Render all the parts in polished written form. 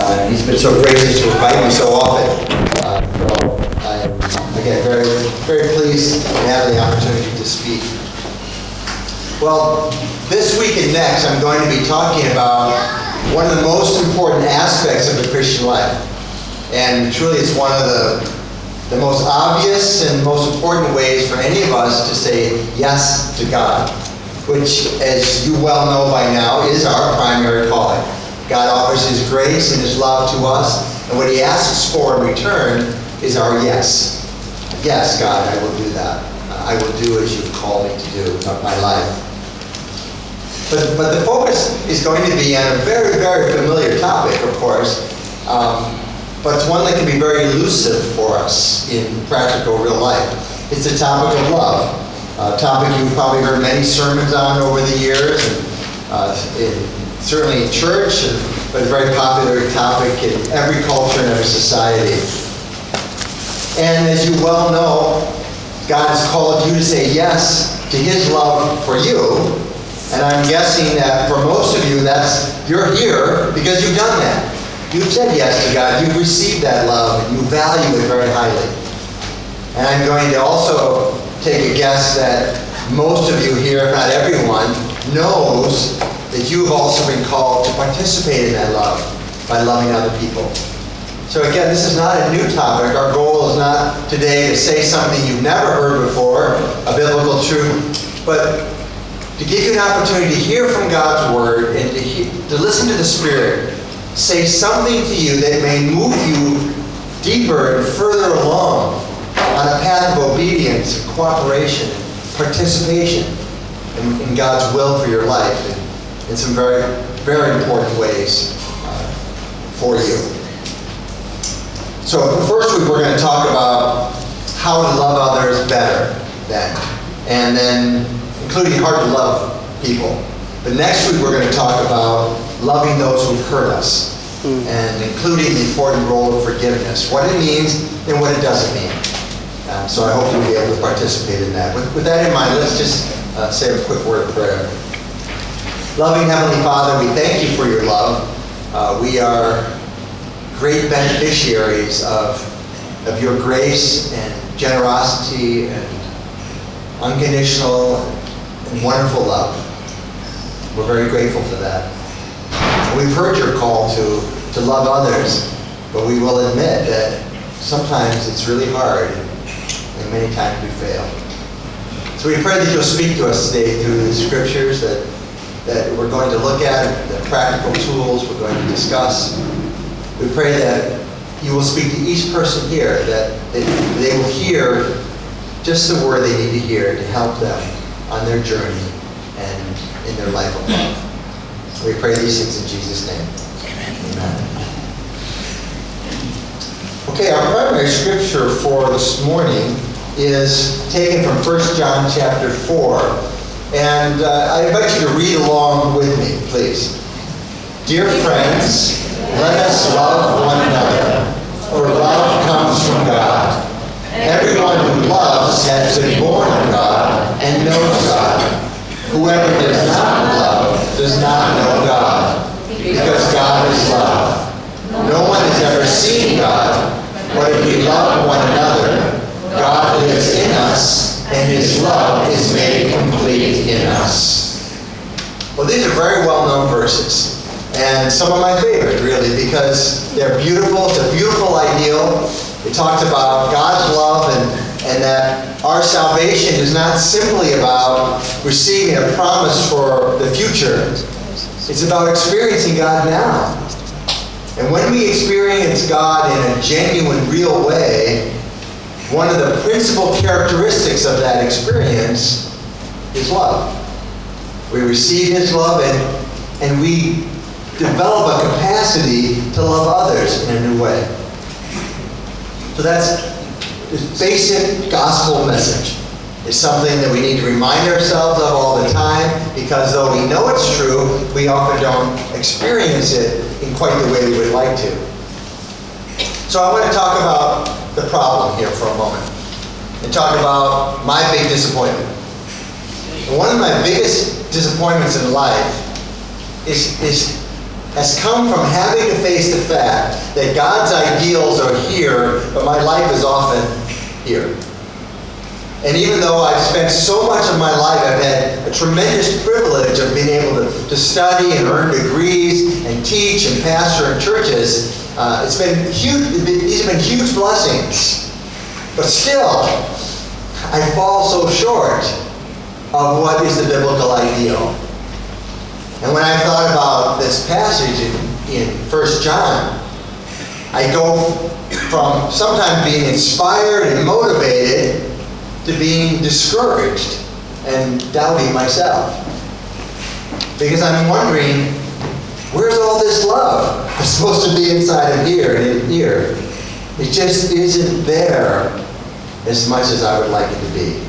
He's been so gracious to invite me so often. So I'm, again, very, very pleased to have the opportunity to speak. Well, this week and next, I'm going to be talking about one of the most important aspects of the Christian life. And truly, it's one of the most obvious and most important ways for any of us to say yes to God, which, as you well know by now, is our primary calling. God offers His grace and His love to us, and what He asks for in return is our yes. Yes, God, I will do that. I will do as you've called me to do with my life. But the focus is going to be on a very, very familiar topic, of course, but it's one that can be very elusive for us in practical real life. It's the topic of love, a topic you've probably heard many sermons on over the years, and certainly in church, but a very popular topic in every culture and every society. And as you well know, God has called you to say yes to His love for you. And I'm guessing that for most of you, you're here because you've done that. You've said yes to God. You've received that love, and you value it very highly. And I'm going to also take a guess that most of you here, if not everyone, knows that you've also been called to participate in that love by loving other people. So again, this is not a new topic. Our goal is not today to say something you've never heard before, a biblical truth, but to give you an opportunity to hear from God's Word and to listen to the Spirit say something to you that may move you deeper and further along on a path of obedience, and cooperation, and participation in God's will for your life in some very, very important ways for you. So first week we're going to talk about how to love others better then, and then including hard to love people. But next week we're going to talk about loving those who've hurt us, and including the important role of forgiveness, what it means and what it doesn't mean. So I hope you'll be able to participate in that. With that in mind, let's just say a quick word of prayer. Loving Heavenly Father, we thank you for your love. We are great beneficiaries of your grace and generosity and unconditional and wonderful love. We're very grateful for that. We've heard your call to love others, but we will admit that sometimes it's really hard and many times we fail. So we pray that you'll speak to us today through the scriptures that we're going to look at, the practical tools we're going to discuss. We pray that you will speak to each person here, that they will hear just the word they need to hear to help them on their journey and in their life of love. We pray these things in Jesus' name. Amen. Okay, our primary scripture for this morning is taken from 1 John chapter 4. And I invite you to read along with me, please. Dear friends, let us love one another, for love comes from God. Everyone who loves has been born of God and knows God. Whoever does not love does not know God, because God is love. No one has ever seen God, but if we love one another, God lives in us, and His love is made complete in us. Well, these are very well-known verses, and some of my favorite, really, because they're beautiful. It's a beautiful ideal. It talks about God's love and that our salvation is not simply about receiving a promise for the future. It's about experiencing God now. And when we experience God in a genuine, real way, one of the principal characteristics of that experience is love. We receive His love and we develop a capacity to love others in a new way. So that's this basic gospel message. It's something that we need to remind ourselves of all the time, because though we know it's true, we often don't experience it in quite the way we would like to. So I want to talk about the problem here for a moment and talk about my big disappointment. And one of my biggest disappointments in life is has come from having to face the fact that God's ideals are here, but my life is often here. And even though I've spent so much of my life, I've had a tremendous privilege of being able to study and earn degrees and teach and pastor in churches. It's been huge. These have been huge blessings. But still, I fall so short of what is the biblical ideal. And when I thought about this passage in 1 John, I go from sometimes being inspired and motivated to being discouraged and doubting myself. Because I'm wondering, where's all this love that's supposed to be inside of here and in here? It just isn't there as much as I would like it to be.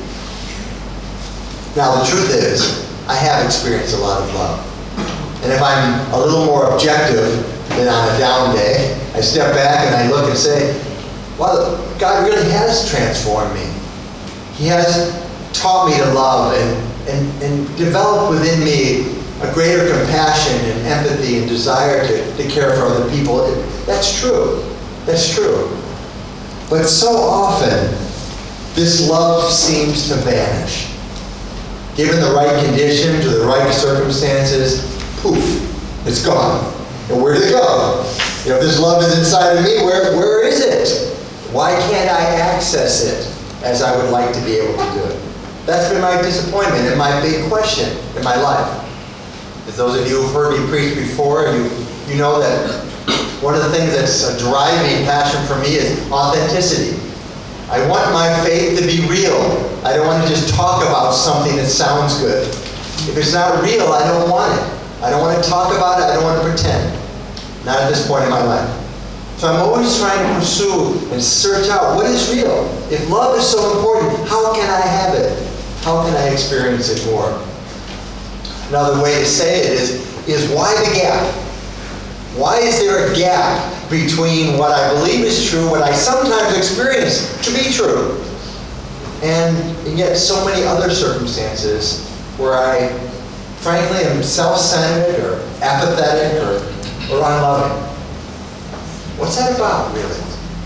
Now, the truth is, I have experienced a lot of love. And if I'm a little more objective than on a down day, I step back and I look and say, well, God really has transformed me. He has taught me to love and developed within me a greater compassion and empathy and desire to care for other people. That's true. That's true. But so often, this love seems to vanish. Given the right conditions or the right circumstances, poof, it's gone. And where did it go? If this love is inside of me, where is it? Why can't I access it as I would like to be able to do it? That's been my disappointment and my big question in my life. As those of you who've heard me preach before, you know that one of the things that's a driving passion for me is authenticity. I want my faith to be real. I don't want to just talk about something that sounds good. If it's not real, I don't want it. I don't want to talk about it. I don't want to pretend. Not at this point in my life. So I'm always trying to pursue and search out what is real. If love is so important, how can I have it? How can I experience it more? Another way to say it is why the gap? Why is there a gap between what I believe is true, what I sometimes experience to be true, and yet so many other circumstances where I, frankly, am self-centered or apathetic or unloving? What's that about, really?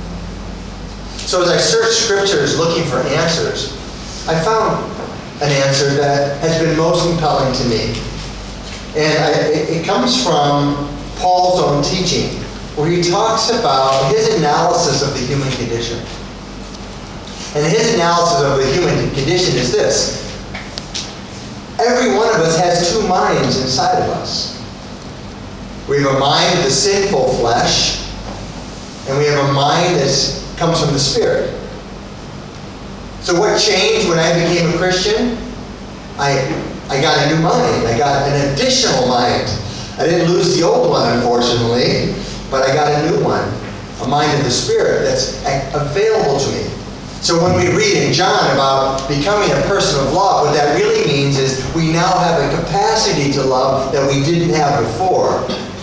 So as I searched scriptures looking for answers, I found an answer that has been most compelling to me. And it comes from Paul's own teaching, where he talks about his analysis of the human condition. And his analysis of the human condition is this. Every one of us has two minds inside of us. We have a mind of the sinful flesh, and we have a mind that comes from the Spirit. So what changed when I became a Christian? I got a new mind. I got an additional mind. I didn't lose the old one, unfortunately, but I got a new one. A mind of the Spirit that's available to me. So when we read in John about becoming a person of love, what that really means is we now have a capacity to love that we didn't have before.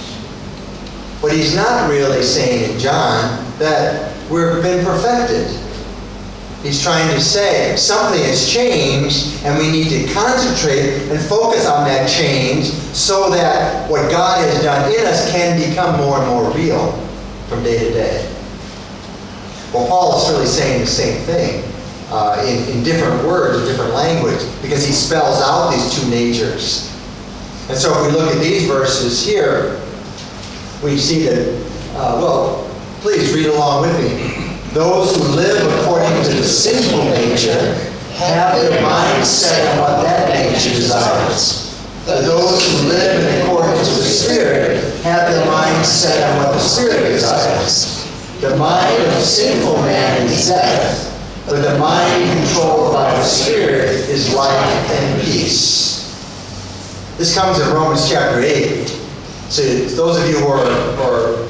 But he's not really saying in John that we've been perfected. He's trying to say something has changed and we need to concentrate and focus on that change so that what God has done in us can become more and more real from day to day. Well, Paul is really saying the same thing in different words, in different language, because he spells out these two natures. And so if we look at these verses here, we see that, well, please read along with me. Those who live according to the sinful nature have their mind set on what that nature desires. Those who live in accordance with the Spirit have their mind set on what the Spirit desires. The mind of sinful man is death, but the mind controlled by the Spirit is life and peace. This comes in Romans chapter 8. So those of you who are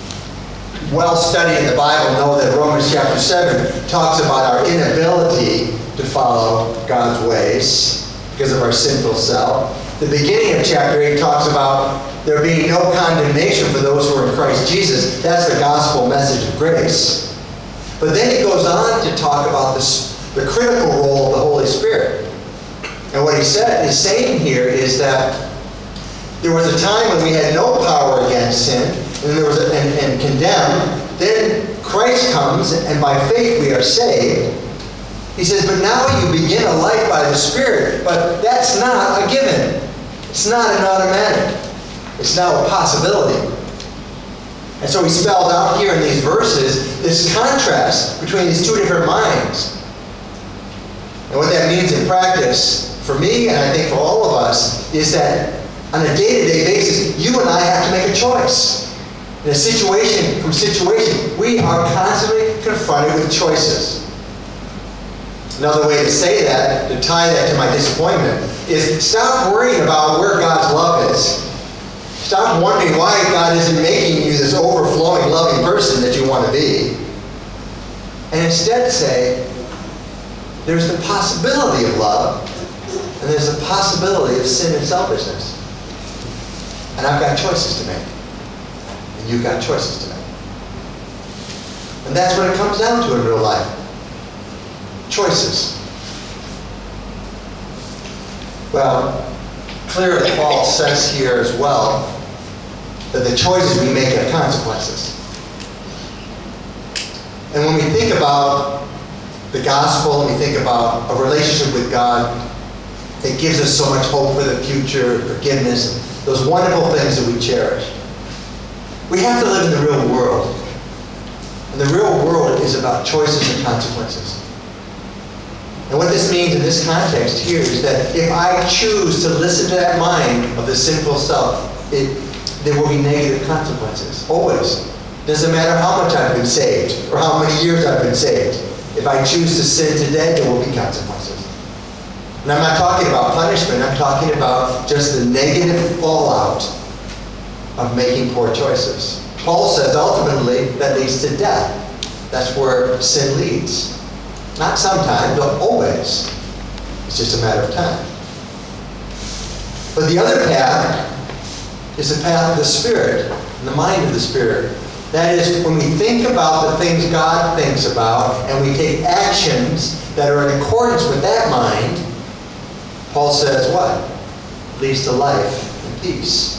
well studied in the Bible know that Romans chapter 7 talks about our inability to follow God's ways because of our sinful self. The beginning of chapter 8 talks about there being no condemnation for those who are in Christ Jesus. That's the gospel message of grace. But then it goes on to talk about the critical role of the Holy Spirit. And what he is saying here is that There was a time when we had no power against sin and condemned. Then Christ comes, and by faith we are saved. He says, but now you begin a life by the Spirit. But that's not a given. It's not an automatic. It's now a possibility. And so he spelled out here in these verses this contrast between these two different minds. And what that means in practice, for me and I think for all of us, is that on a day-to-day basis, you and I have to make a choice. In a situation, from situation, we are constantly confronted with choices. Another way to say that, to tie that to my disappointment, is stop worrying about where God's love is. Stop wondering why God isn't making you this overflowing, loving person that you want to be. And instead say, there's the possibility of love, and there's the possibility of sin and selfishness. And I've got choices to make. And you've got choices to make. And that's what it comes down to in real life. Choices. Well, clearly Paul says here as well that the choices we make have consequences. And when we think about the gospel and we think about a relationship with God, it gives us so much hope for the future, forgiveness, those wonderful things that we cherish. We have to live in the real world. And the real world is about choices and consequences. And what this means in this context here is that if I choose to listen to that mind of the sinful self, there will be negative consequences. Always. Doesn't matter how much I've been saved or how many years I've been saved. If I choose to sin today, there will be consequences. And I'm not talking about punishment. I'm talking about just the negative fallout of making poor choices. Paul says ultimately that leads to death. That's where sin leads. Not sometimes, but always. It's just a matter of time. But the other path is the path of the Spirit, the mind of the Spirit. That is, when we think about the things God thinks about, and we take actions that are in accordance with that mind, Paul says what? Leads to life and peace.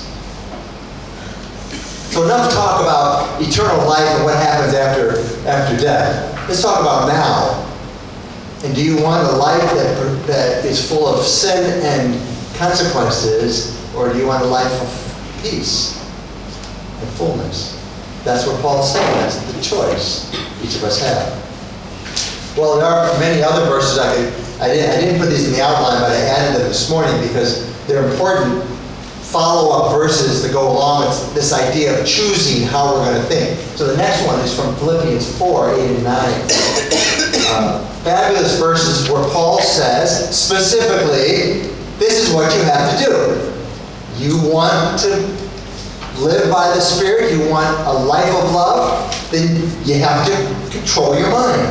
So enough talk about eternal life and what happens after death. Let's talk about now. And do you want a life that is full of sin and consequences, or do you want a life of peace and fullness? That's what Paul's saying. That's the choice each of us have. Well, there are many other verses I didn't put these in the outline, but I added them this morning because they're important follow-up verses that go along with this idea of choosing how we're going to think. So the next one is from Philippians 4, 8 and 9. Fabulous verses where Paul says, specifically, this is what you have to do. You want to live by the Spirit, you want a life of love, then you have to control your mind.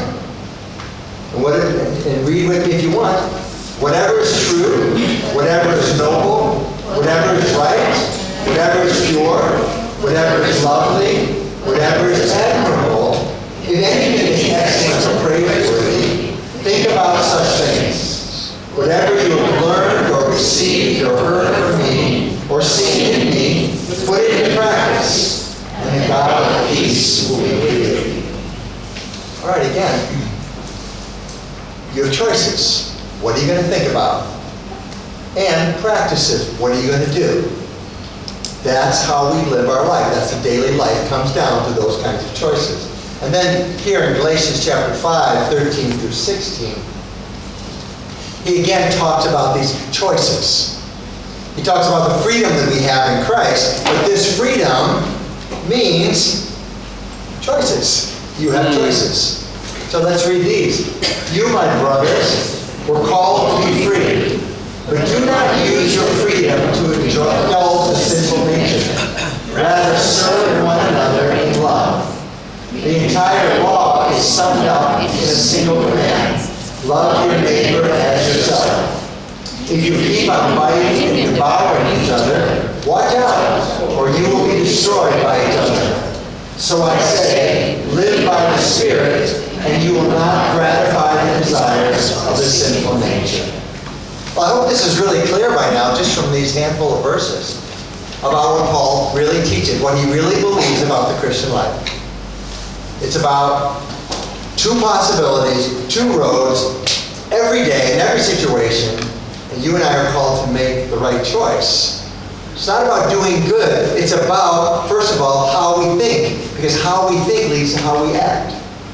And read with me if you want. Whatever is true, whatever is noble, whatever is right, whatever is pure, whatever is lovely, whatever is admirable, if anything is excellent or praiseworthy, think about such things. Whatever you have learned or received or heard from me or seen in me, put it into practice, and the God of peace will be with you. All right, again, you have choices. What are you going to think about? And practices. What are you going to do? That's how we live our life. That's the daily life. Comes down to those kinds of choices. And then here in Galatians chapter 5, 13 through 16, he again talks about these choices. He talks about the freedom that we have in Christ. But this freedom means choices. You have choices. So let's read these. You, my brothers, were called to be free. But do not use your freedom to indulge the sinful nature. Rather, serve one another in love. The entire law is summed up in a single command. Love your neighbor as yourself. If you keep on fighting and devouring each other, watch out, or you will be destroyed by each other. So I say, live by the Spirit, and you will not gratify the desires of the sinful nature. Well, I hope this is really clear by now, just from these handful of verses. about what Paul really teaches, what he really believes about the Christian life. It's about two possibilities, two roads, every day, in every situation, and you and I are called to make the right choice. It's not about doing good. It's about, first of all, how we think, because how we think leads to how we act.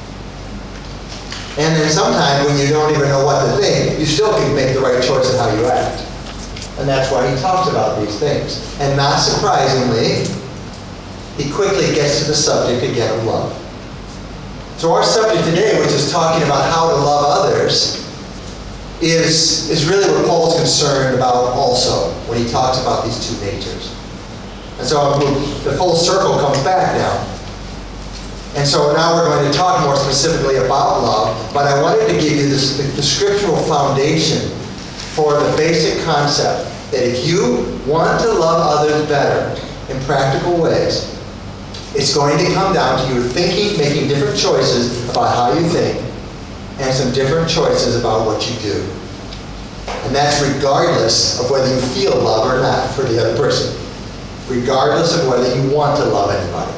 And then sometimes when you don't even know what to think, you still can make the right choice in how you act. And that's why he talks about these things. And not surprisingly, he quickly gets to the subject again of love. So our subject today, which is talking about how to love others, is really what Paul's concerned about also when he talks about these two natures. And so the full circle comes back now. And so now we're going to talk more specifically about love, but I wanted to give you the scriptural foundation for the basic concept that if you want to love others better in practical ways, it's going to come down to your thinking, making different choices about how you think, and some different choices about what you do. And that's regardless of whether you feel love or not for the other person. Regardless of whether you want to love anybody.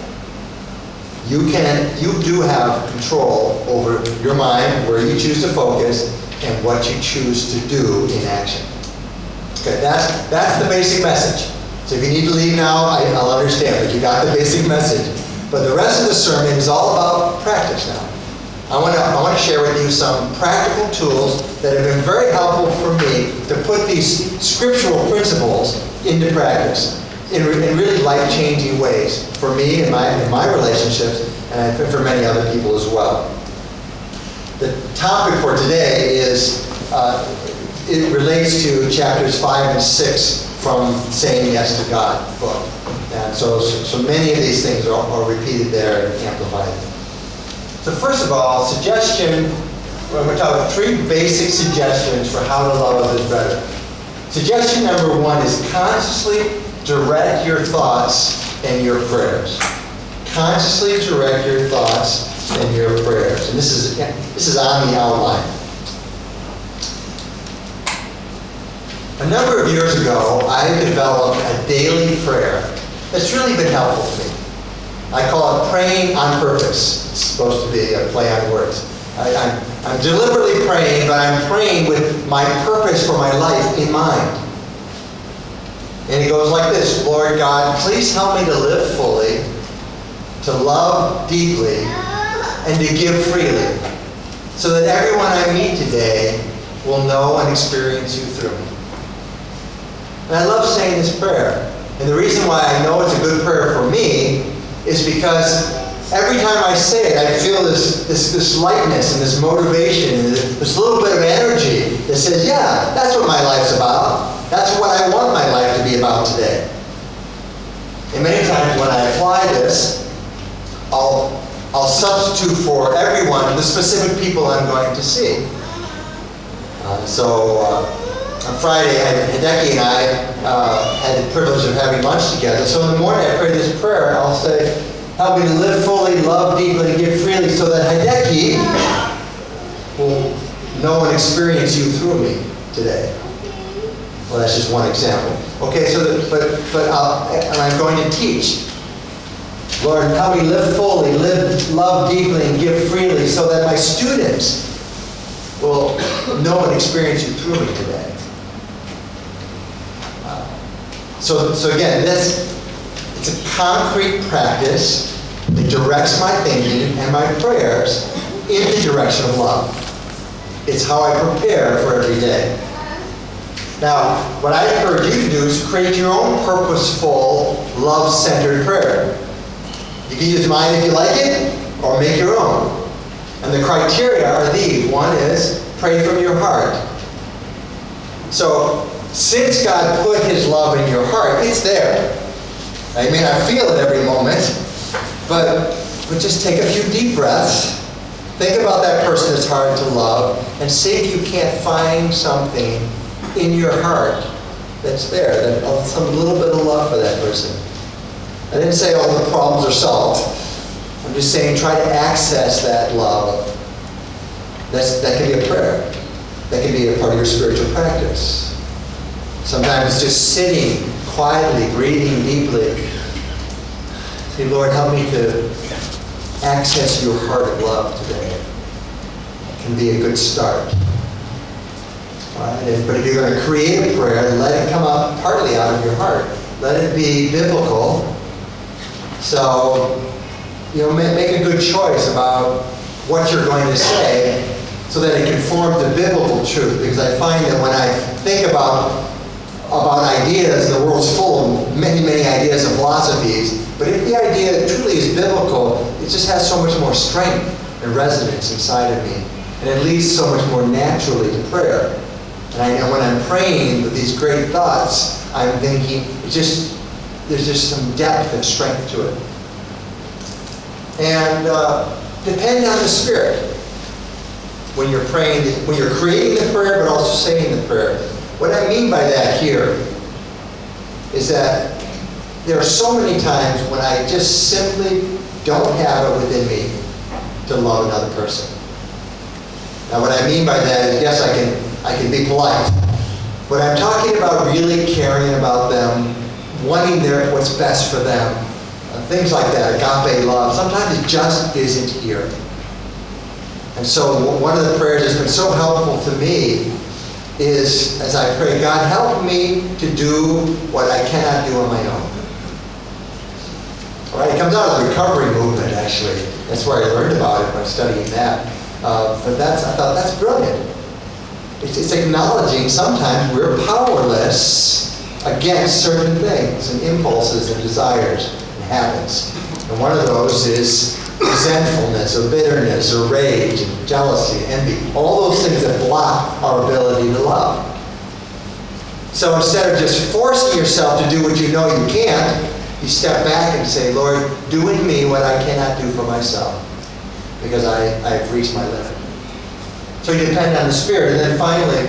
You do have control over your mind, where you choose to focus, and what you choose to do in action. Okay, that's the basic message. So if you need to leave now, I'll understand, but you got the basic message. But the rest of the sermon is all about practice now. I want to share with you some practical tools that have been very helpful for me to put these scriptural principles into practice in really life-changing ways for me and my relationships, and for many other people as well. The topic for today is, it relates to chapters 5 and 6 from Saying Yes to God book. And so many of these things are repeated there and amplified. So first of all, we're talking 3 basic suggestions for how to love others better. Suggestion number 1 is consciously direct your thoughts and your prayers. Consciously direct your thoughts and your prayers. And this is on the outline. A number of years ago, I developed a daily prayer that's really been helpful to me. I call it praying on purpose. It's supposed to be a play on words. I'm deliberately praying, but I'm praying with my purpose for my life in mind. And it goes like this: Lord God, please help me to live fully, to love deeply, and to give freely, so that everyone I meet today will know and experience you through me. And I love saying this prayer. And the reason why I know it's a good prayer for me is because every time I say it, I feel this lightness and this motivation and this little bit of energy that says, yeah, that's what my life's about. That's what I want my life to be about today. And many times when I apply this, I'll substitute for everyone the specific people I'm going to see. On Friday, Hideki and I had the privilege of having lunch together. So in the morning, I pray this prayer. I'll say, help me to live fully, love deeply, and give freely, so that Hideki will know and experience you through me today. Well, that's just one example. Okay, and I'm going to teach. Lord, help me live fully, love deeply, and give freely, so that my students will know and experience you through me today. So again, it's a concrete practice that directs my thinking and my prayers in the direction of love. It's how I prepare for every day. Now, what I encourage you to do is create your own purposeful, love-centered prayer. You can use mine if you like it, or make your own. And the criteria are these. One is, pray from your heart. So, since God put His love in your heart, it's there. I may not feel it every moment, but just take a few deep breaths. Think about that person that's hard to love, and see if you can't find something in your heart that's there, some little bit of love for that person. I didn't say all the problems are solved. I'm just saying try to access that love. That can be a prayer. That can be a part of your spiritual practice. Sometimes it's just sitting quietly, breathing deeply. Say, Lord, help me to access your heart of love today. It can be a good start. All right? But if you're going to create a prayer, let it come up partly out of your heart. Let it be biblical. So, make a good choice about what you're going to say so that it conforms to biblical truth. Because I find that when I think about ideas, the world's full of many, many ideas and philosophies. But if the idea truly is biblical, it just has so much more strength and resonance inside of me. And it leads so much more naturally to prayer. And I know when I'm praying with these great thoughts, I'm thinking, there's just some depth and strength to it. And depend on the Spirit when you're praying, when you're creating the prayer, but also saying the prayer. What I mean by that here is that there are so many times when I just simply don't have it within me to love another person. Now, what I mean by that is, yes, I can be polite, but I'm talking about really caring about them, wanting what's best for them, things like that, agape love. Sometimes it just isn't here. And so one of the prayers that's been so helpful to me is, as I pray, God, help me to do what I cannot do on my own. All right, it comes out of the recovery movement, actually. That's where I learned about it by studying that. But I thought that's brilliant. It's acknowledging sometimes we're powerless against certain things and impulses and desires and habits. And one of those is resentfulness or bitterness or rage and jealousy, envy, all those things that block our ability to love. So instead of just forcing yourself to do what you know you can't, you step back and say, Lord, do in me what I cannot do for myself, because I've reached my limit. So you depend on the Spirit. And then finally,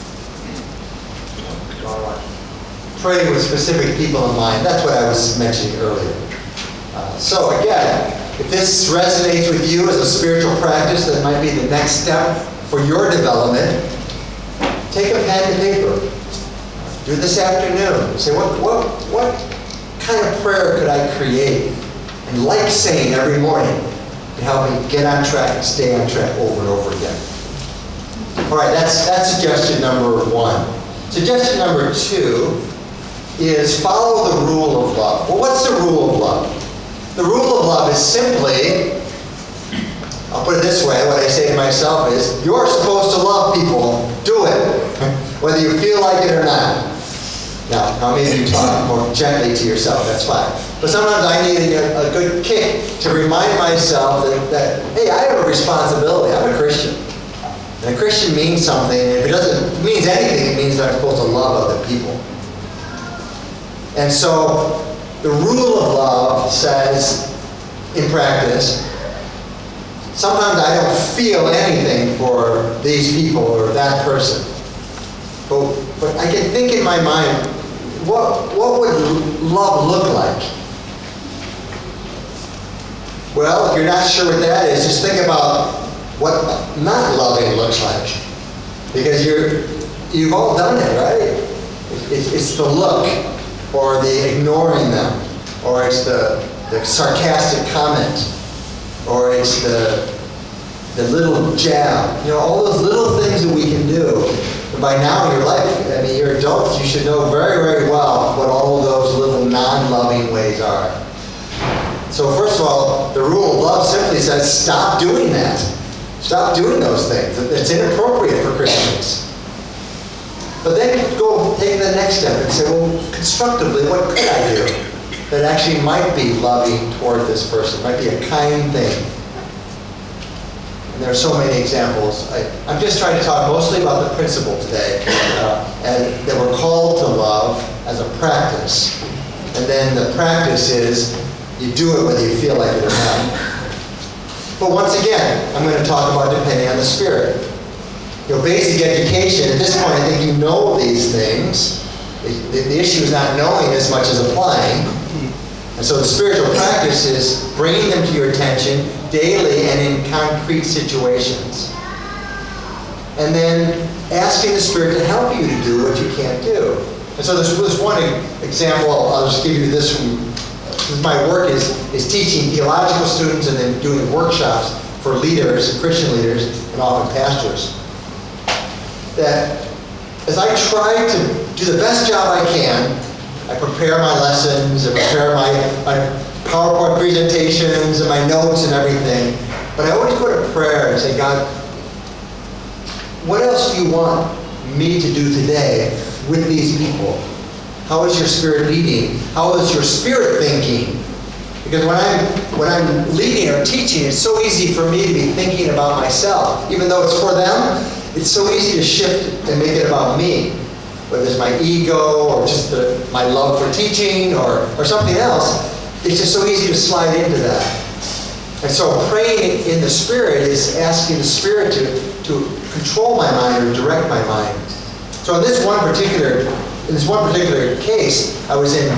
pray with specific people in mind. That's what I was mentioning earlier. So again, if this resonates with you as a spiritual practice, that might be the next step for your development. Take a pen and paper. Do it this afternoon. Say, what kind of prayer could I create and like saying every morning to help me get on track and stay on track over and over again? All right, that's suggestion number 1. Suggestion number 2 is follow the rule of love. Well, what's the rule of love? The rule of love is simply, I'll put it this way, what I say to myself is, you're supposed to love people. Do it, whether you feel like it or not. Now maybe you talk more gently to yourself, that's fine. But sometimes I need a good kick to remind myself that, hey, I have a responsibility. I'm a Christian. And a Christian means something, and if it means anything, it means that I'm supposed to love other people. And so, the rule of love says, in practice, sometimes I don't feel anything for these people or that person. But I can think in my mind, what would love look like? Well, if you're not sure what that is, just think about what not loving looks like. Because you've all done it, right? It's the look, or the ignoring them, or it's the sarcastic comment, or it's the little jab. All those little things that we can do. And by now in your life, you're adults, you should know very, very well what all of those little non-loving ways are. So first of all, the rule of love simply says, stop doing that. Stop doing those things. It's inappropriate for Christians. But then go take the next step and say, well, constructively, what could I do that actually might be loving toward this person, might be a kind thing? And there are so many examples. I'm just trying to talk mostly about the principle today, and that we're called to love as a practice. And then the practice is you do it whether you feel like it or not. But once again, I'm going to talk about depending on the Spirit. Basic education, at this point, I think you know these things. The issue is not knowing as much as applying. And so the spiritual practice is bringing them to your attention daily and in concrete situations. And then asking the Spirit to help you to do what you can't do. And so there's one example, I'll just give you this from my work is teaching theological students and then doing workshops for leaders, Christian leaders, and often pastors. That as I try to do the best job I can, I prepare my lessons, I prepare my PowerPoint presentations and my notes and everything, but I always go to prayer and say, God, what else do you want me to do today with these people? How is your Spirit leading? How is your Spirit thinking? Because when I'm leading or teaching, it's so easy for me to be thinking about myself. Even though it's for them, it's so easy to shift and make it about me. Whether it's my ego or just my love for teaching or something else, it's just so easy to slide into that. And so praying in the Spirit is asking the Spirit to control my mind or direct my mind. So in this one particular case, I was in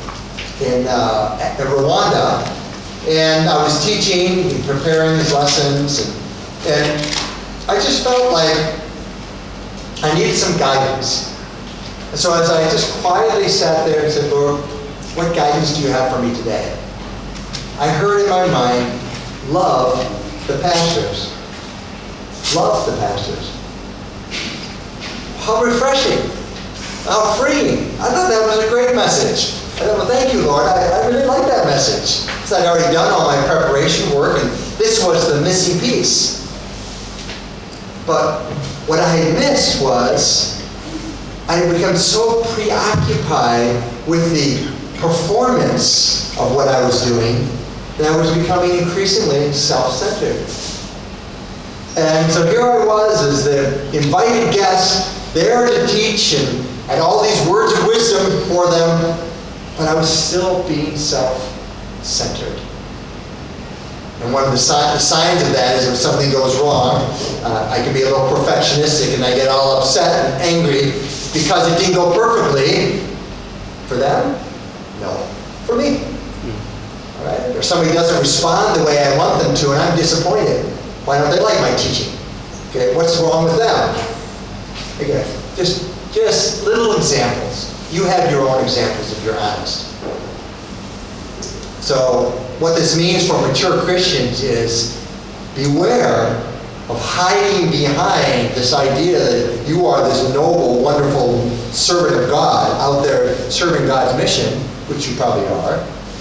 Rwanda, and I was teaching and preparing these lessons, and I just felt like I needed some guidance. And so as I just quietly sat there and said, Lord, what guidance do you have for me today? I heard in my mind, love the pastors. Love the pastors. How refreshing. How freeing. I thought that was a great message. I thought, well, thank you, Lord. I really like that message. Because I'd already done all my preparation work, and this was the missing piece. But what I had missed was I had become so preoccupied with the performance of what I was doing that I was becoming increasingly self-centered. And so here I was as the invited guest, there to teach and all these words of wisdom for them, but I was still being self-centered. And one of the signs of that is when something goes wrong, I can be a little perfectionistic and I get all upset and angry because it didn't go perfectly. For them? No. For me. All right? Or somebody doesn't respond the way I want them to and I'm disappointed. Why don't they like my teaching? Okay, what's wrong with them? Again, just little examples. You have your own examples if you're honest. So what this means for mature Christians is beware of hiding behind this idea that you are this noble, wonderful servant of God out there serving God's mission, which you probably are,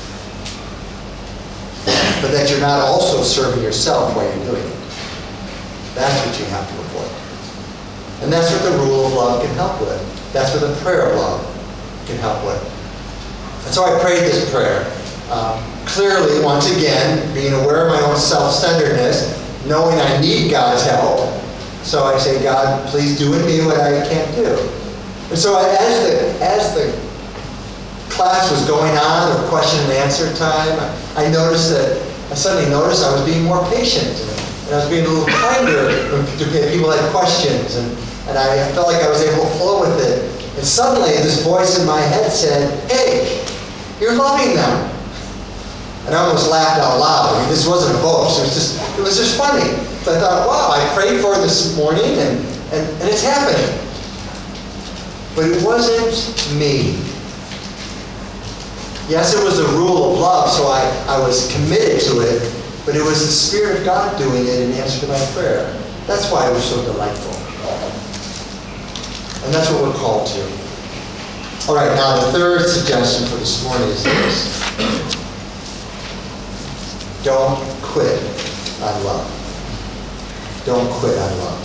but that you're not also serving yourself while you're doing it. That's what you have to avoid. And that's what the rule of love can help with. That's what the prayer of love can help with. And so I prayed this prayer. Clearly, once again, being aware of my own self-centeredness, knowing I need God's help. So I say, God, please do in me what I can't do. And so as the class was going on, the question and answer time, I suddenly noticed I was being more patient. And I was being a little kinder to people that had questions. And I felt like I was able to flow with it. And suddenly, this voice in my head said, hey, you're loving them. And I almost laughed out loud. I mean, this wasn't a boast. It was just funny. So I thought, wow, I prayed for it this morning, and it's happening. But it wasn't me. Yes, it was a rule of love, so I was committed to it, but it was the Spirit of God doing it in answer to my prayer. That's why it was so delightful. And that's what we're called to. All right, now the third suggestion for this morning is this. Don't quit on love. Don't quit on love.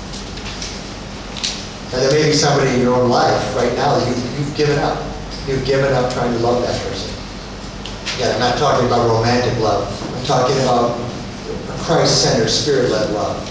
And there may be somebody in your own life right now that you've given up. You've given up trying to love that person. Again, I'm not talking about romantic love. I'm talking about a Christ-centered, Spirit-led love.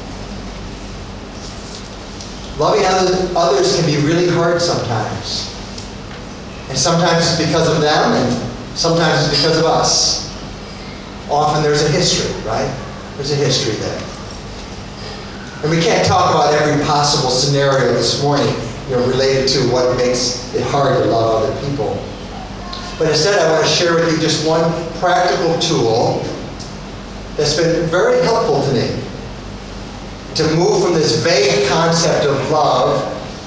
Loving others can be really hard sometimes. And sometimes it's because of them, and sometimes it's because of us. Often there's a history, right? There's a history there. And we can't talk about every possible scenario this morning, related to what makes it hard to love other people. But instead, I want to share with you just one practical tool that's been very helpful to me to move from this vague concept of love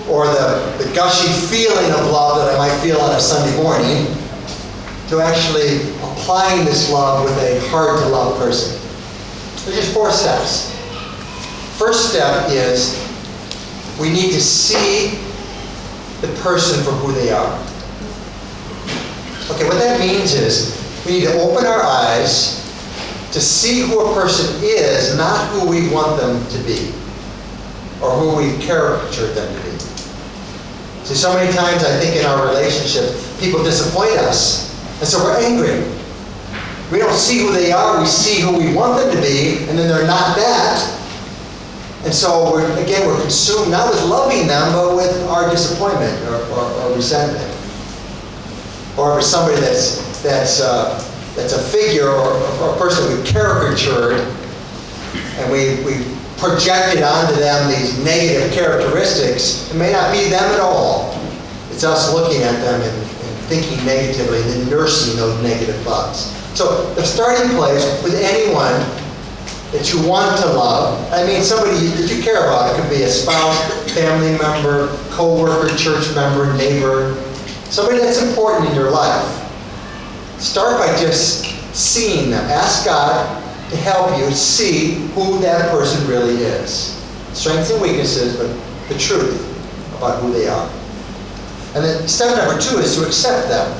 or the gushy feeling of love that I might feel on a Sunday morning, to actually applying this love with a hard-to-love person. There's just 4 steps. First step is we need to see the person for who they are. Okay, what that means is we need to open our eyes to see who a person is, not who we want them to be, or who we've caricatured them to be. See, so many times I think in our relationships, people disappoint us, and so we're angry. We don't see who they are, we see who we want them to be, and then they're not that. And so we're consumed not with loving them, but with our disappointment or resentment. Or if it's somebody that's a figure or a person we've caricatured, and we projected onto them these negative characteristics, it may not be them at all. It's us looking at them and thinking negatively and then nursing those negative thoughts. So the starting place with anyone that you want to love, I mean somebody that you care about. It could be a spouse, family member, co-worker, church member, neighbor, somebody that's important in your life. Start by just seeing them. Ask God to help you see who that person really is. Strengths and weaknesses, but the truth about who they are. And then step number 2 is to accept them.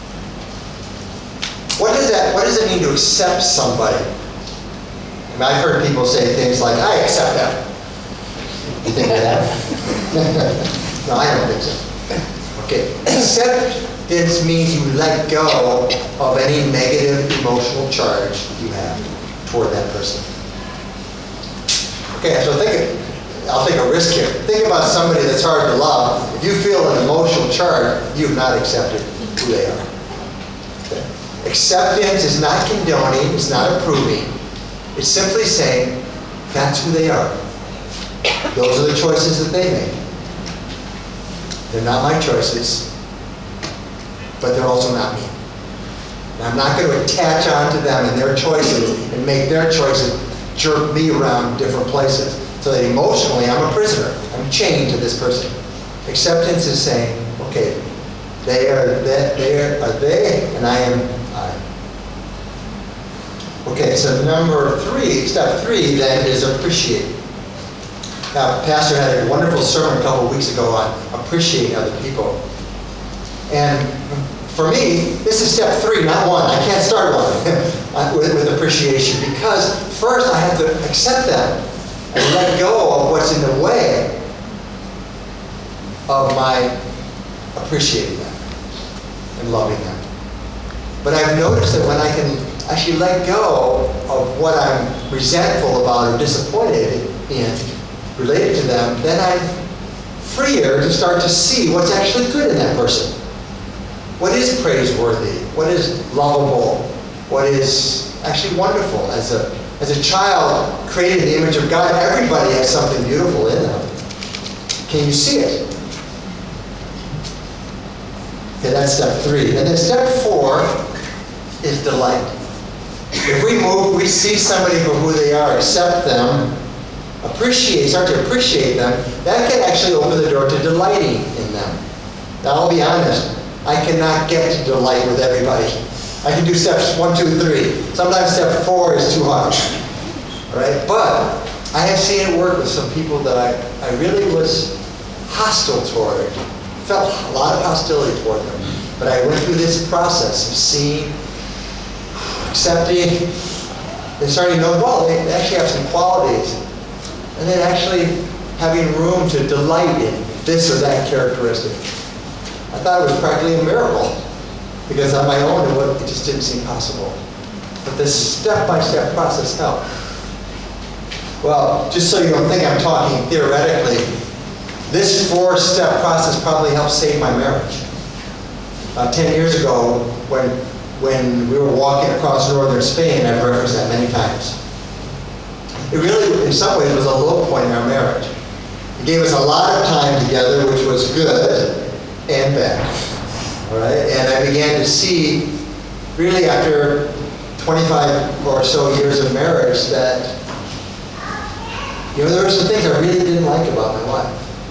What does it mean to accept somebody? I mean, I've heard people say things like, I accept them. You think of that? No, I don't think so. Okay, acceptance means you let go of any negative emotional charge you have toward that person. Okay, so I'll take a risk here. Think about somebody that's hard to love. If you feel an emotional charge, you've not accepted who they are. Okay. Acceptance is not condoning, it's not approving. It's simply saying, that's who they are. Those are the choices that they make. They're not my choices, but they're also not me. And I'm not going to attach onto them and their choices and make their choices jerk me around different places. So that emotionally, I'm a prisoner. I'm chained to this person. Acceptance is saying, okay, they are they, and I am I. Okay, so step 3 then is appreciate. Now, Pastor had a wonderful sermon a couple of weeks ago on appreciating other people. And for me, this is step 3, not 1. I can't start one with appreciation, because first I have to accept them and let go of what's in the way of my appreciating them and loving them. But I've noticed that when I can actually let go of what I'm resentful about or disappointed in related to them, then I'm freer to start to see what's actually good in that person. What is praiseworthy? What is lovable? What is actually wonderful? As a child created in the image of God, everybody has something beautiful in them. Can you see it? Okay, that's step 3. And then step 4 is delight. If we see somebody for who they are, accept them, start to appreciate them, that can actually open the door to delighting in them. Now, I'll be honest, I cannot get to delight with everybody. I can do steps 1, 2, 3. Sometimes step 4 is too hard. All right? But I have seen it work with some people that I really was hostile toward. Felt a lot of hostility toward them. But I went through this process of seeing, accepting, and starting to know, well, they actually have some qualities. And then actually having room to delight in this or that characteristic. I thought it was practically a miracle, because on my own it just didn't seem possible. But this step-by-step process helped. Well, just so you don't think I'm talking theoretically, this 4-step process probably helped save my marriage. 10 years ago, when we were walking across northern Spain, I've referenced that many times. It really, in some ways, was a low point in our marriage. It gave us a lot of time together, which was good and bad. All right? And I began to see, really after 25 or so years of marriage, that there were some things I really didn't like about my wife.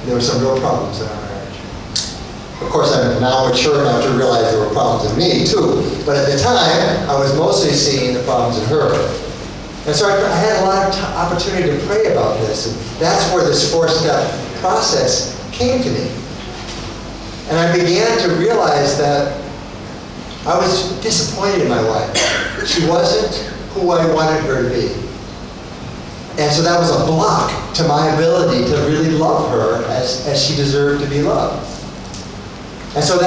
There were some real problems in our marriage. Of course, I'm now mature enough to realize there were problems in me, too. But at the time, I was mostly seeing the problems in her. And so I had a lot of opportunity to pray about this. And that's where this 4-step process came to me. And I began to realize that I was disappointed in my wife. She wasn't who I wanted her to be. And so that was a block to my ability to really love her as she deserved to be loved. And so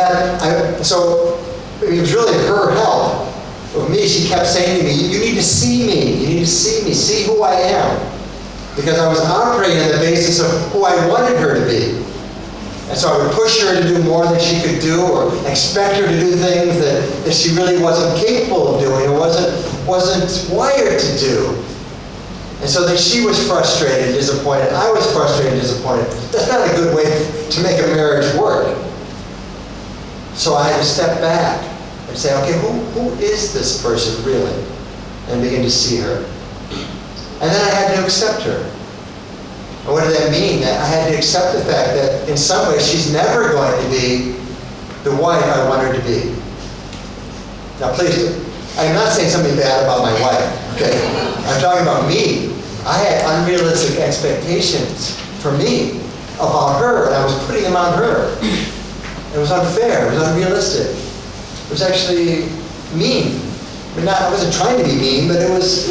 it was really her help of me. She kept saying to me, you need to see me. You need to see me. See who I am. Because I was operating on the basis of who I wanted her to be. And so I would push her to do more than she could do, or expect her to do things that she really wasn't capable of doing, or wasn't wired to do. And so that she was frustrated and disappointed. I was frustrated and disappointed. That's not a good way to make a marriage work. So I had to step back and say, okay, who is this person really? And begin to see her. And then I had to accept her. And what did that mean? That I had to accept the fact that in some ways she's never going to be the wife I want her to be. Now please, I'm not saying something bad about my wife, okay? I'm talking about me. I had unrealistic expectations for me about her, and I was putting them on her. It was unfair. It was unrealistic. It was actually mean. I wasn't trying to be mean, but it was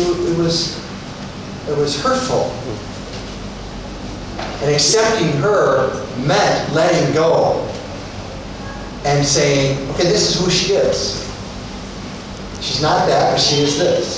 hurtful. And accepting her meant letting go and saying, okay, this is who she is. She's not that, but she is this.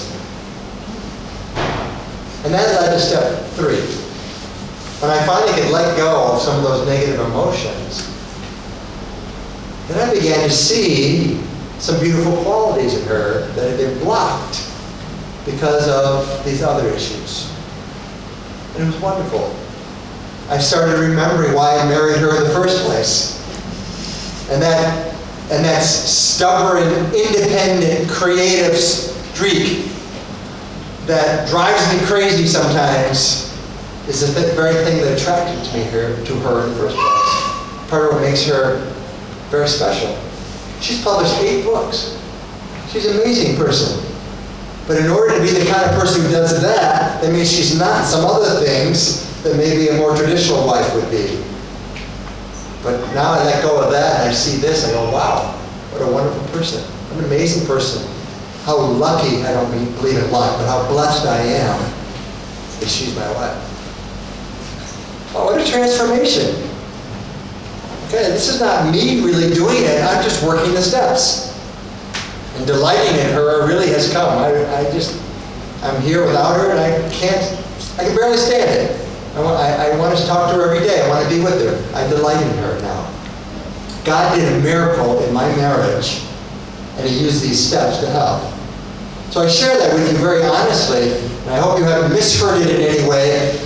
And that led to step 3. When I finally could let go of some of those negative emotions, then I began to see some beautiful qualities in her that had been blocked because of these other issues. And it was wonderful. I started remembering why I married her in the first place. And that stubborn, independent, creative streak that drives me crazy sometimes is the very thing that attracted to her in the first place. Part of what makes her very special. She's published 8 books. She's an amazing person. But in order to be the kind of person who does that means she's not some other things that maybe a more traditional wife would be. But now I let go of that and I see this, I go, wow, what a wonderful person. I'm an amazing person. How lucky, I don't believe in luck, but how blessed I am that she's my wife. Oh, what a transformation. Okay, this is not me really doing it, I'm just working the steps. And delighting in her really has come. I'm here without her and I can barely stand it. I want to talk to her every day. I want to be with her. I delight in her now. God did a miracle in my marriage, and He used these steps to help. So I share that with you very honestly, and I hope you haven't misheard it in any way.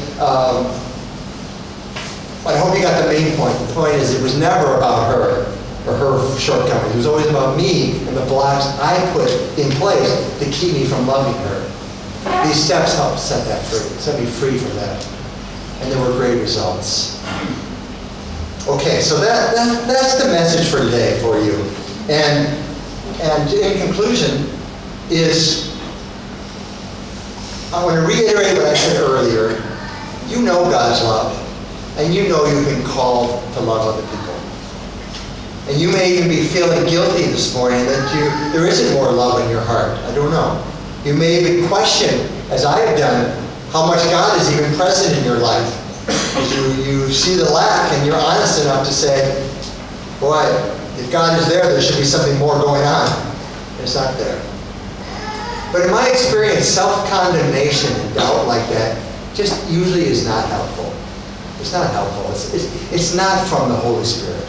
But I hope you got the main point. The point is it was never about her or her shortcomings. It was always about me and the blocks I put in place to keep me from loving her. These steps helped set that free, set me free from that. And there were great results. Okay, so that's the message for today for you. And in conclusion is, I want to reiterate what I said earlier. You know God's love, and you know you've been called to love other people. And you may even be feeling guilty this morning that there isn't more love in your heart. I don't know. You may even question, as I have done, how much God is even present in your life. As you see the lack and you're honest enough to say, boy, if God is there should be something more going on. It's not there. But in my experience, self-condemnation and doubt like that just usually is not helpful. It's not helpful. It's not from the Holy Spirit.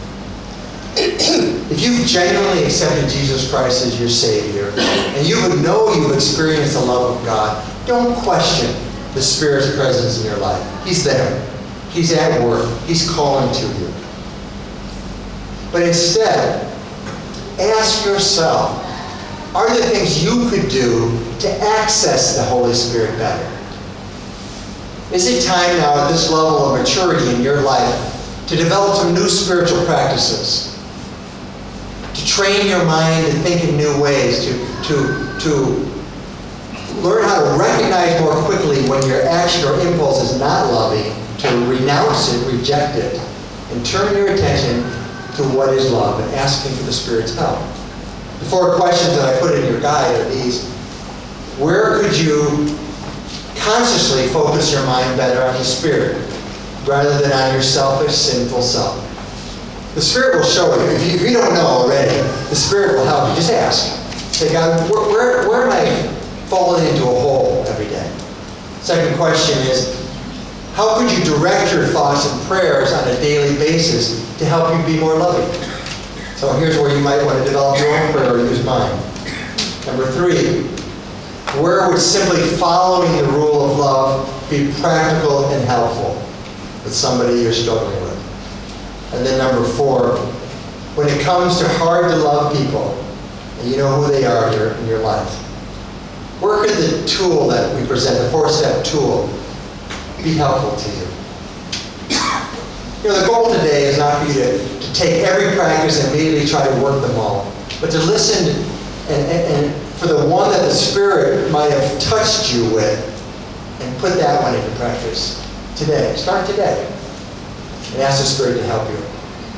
If you've genuinely accepted Jesus Christ as your Savior, and you would know you've experienced the love of God, don't question the Spirit's presence in your life. He's there. He's at work. He's calling to you. But instead, ask yourself, are there things you could do to access the Holy Spirit better? Is it time now at this level of maturity in your life to develop some new spiritual practices? To train your mind to think in new ways, to learn how to recognize more quickly when your action or impulse is not loving, to renounce it, reject it, and turn your attention to what is love and asking for the Spirit's help. The 4 questions that I put in your guide are these. Where could you consciously focus your mind better on the Spirit rather than on your selfish, sinful self? The Spirit will show you. If you don't know already, the Spirit will help you. Just ask. Say, God, where am I falling into a hole every day? Second question is, how could you direct your thoughts and prayers on a daily basis to help you be more loving? So here's where you might want to develop your own prayer or use mine. Number 3, where would simply following the rule of love be practical and helpful with somebody you're struggling with? And then number 4, when it comes to hard to love people, and you know who they are in your life, where could the tool that we present, the 4-step tool, be helpful to you? You know, the goal today is not for you to take every practice and immediately try to work them all, but to listen and for the one that the Spirit might have touched you with and put that one into practice today. Start today and ask the Spirit to help you.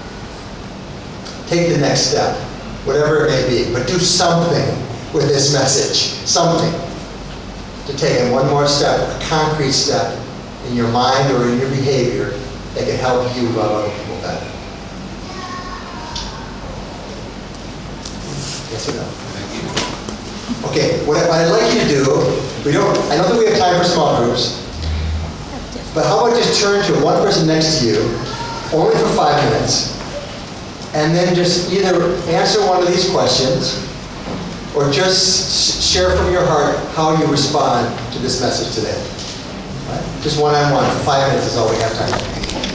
Take the next step, whatever it may be, but do something with this message. Something. To take one more step, a concrete step in your mind or in your behavior that can help you love other people better. Yes or no? Okay, what I'd like you to do, I don't think we have time for small groups, but how about just turn to one person next to you, only for 5 minutes, and then just either answer one of these questions, or just share from your heart how you respond to this message today. Right? Just one-on-one, 5 minutes is all we have time for.